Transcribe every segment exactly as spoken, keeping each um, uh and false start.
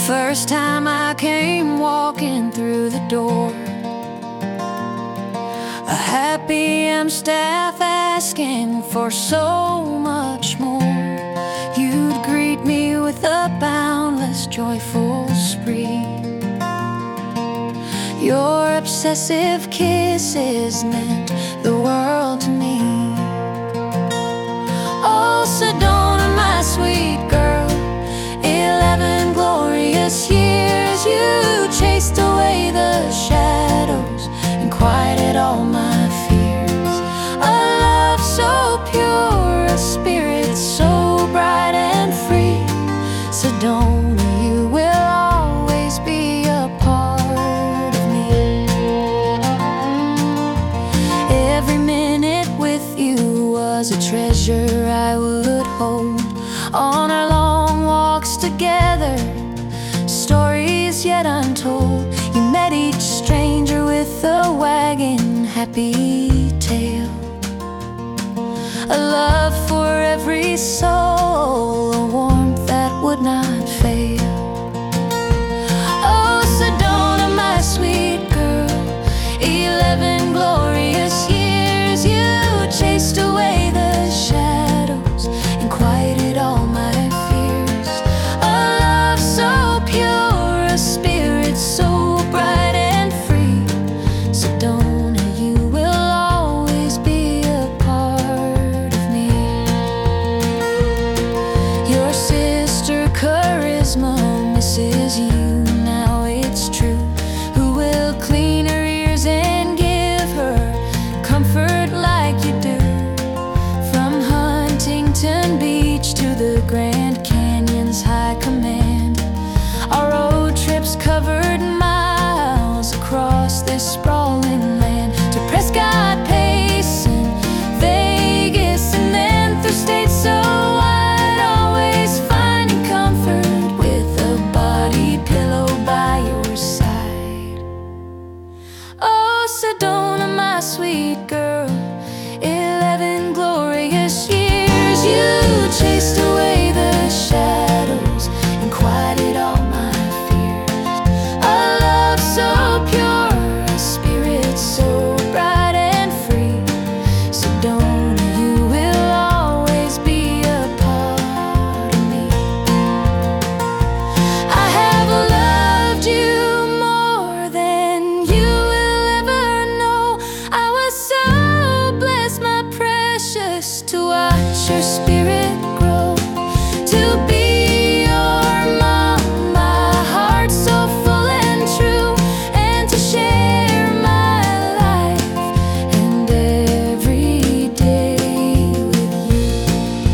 first time I came walking through the door, a happy Amstaff asking for so much more. You'd greet me with a boundless, joyful spree. Your obsessive kisses meant the world to me. Oh, Sedona, my sweet girl, eleven glorious years. You chased away the shadows and quieted all my fears. A love so pure, a spirit so bright and free. Sedona, you will always be a part of me. Every minute with you was a treasure I would hold. On our long walks together, stories yet untold. You met each stranger with a wagging happy tale, a love for every soul, a warmth that would not fail. Oh, Sedona, my sweet girl, eleven glorious years. You chased away the shadows and quieted all my fears. A love so pure, a spirit so bright and free. Sedona, you will always be a part of me. Your sister Charisma misses you, now it's true. Who will clean her ears and give her comfort like you do? From Huntington Beach to the Grand Canyon's high command, our road trips covered miles across this sprawling land. To Prescott Pace and Vegas and then through states so wide, always finding comfort with a body pillow by your side. Oh, Sedona, my sweet girl, eleven glorious years. You chased away the shadows and quieted all my fears. A love so pure, a spirit so bright and free. Sedona, you will always be a part of me. I have loved you more than you will ever know. I was so blessed, my precious, to watch your spirit grow, to be your mom, my heart so full and true, and to share my life and every day with you.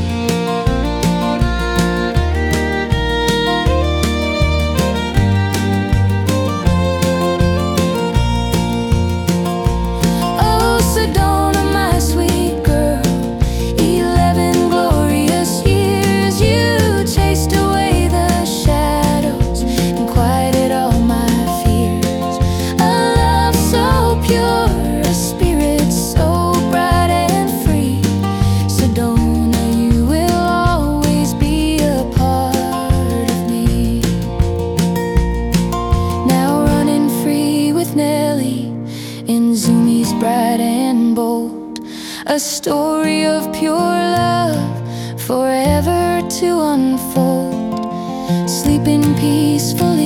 Oh, Sedona, my sweet girl, eleven glorious years. You chased away the shadows and quieted all my fears. A love so pure, a spirit so bright and free. Sedona, you will always be a part of me. Now running free with Nellie in Zumi's bright and bold, a story of pure love forever to unfold. Sleeping peacefully